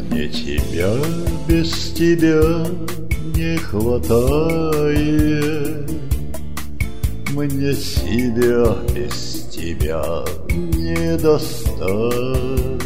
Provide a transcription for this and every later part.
Мне тебя без тебя не хватает, мне себя без тебя не достать.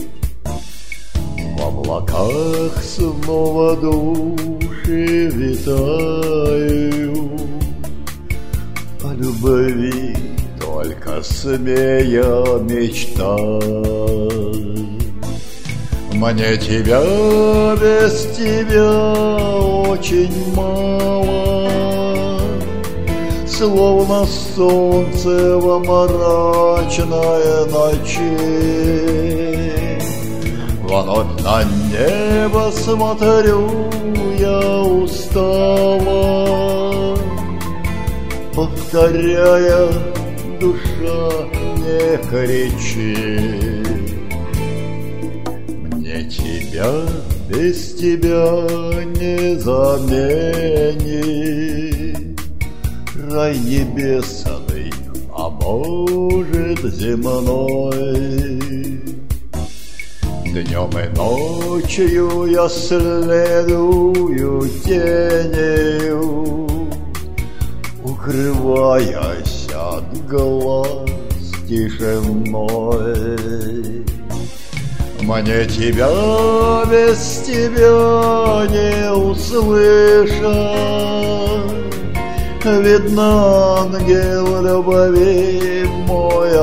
В облаках снова души витаю, о любви только смея мечтать. Мне тебя без тебя очень мало, словно солнце во мрачной ночи. Вновь на небо смотрю я устало, повторяя: душа, не кричи. Мне тебя без тебя не заменить. Рай небесный, а может земной. Днем и ночью я следую тенью, укрываясь от глаз тишиной. Мне тебя без тебя не услышать. Видно, ангел любви мой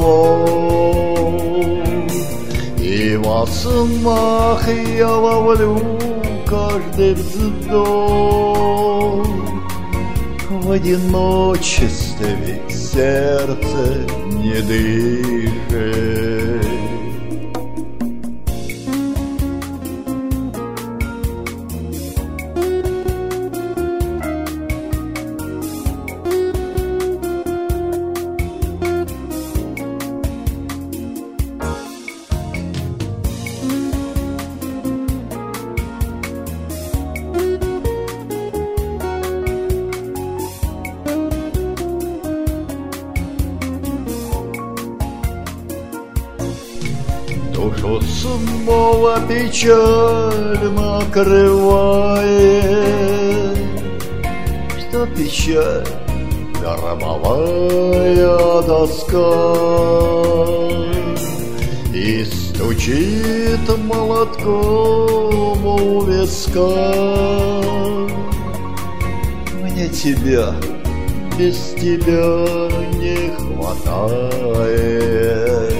оглох, и во снах я ловлю каждый вздох. В одиночестве сердце не дышит. Душу снова печаль накрывает. Что печаль? Гробовая доска, и стучит молотком у виска. Мне тебя без тебя не хватает.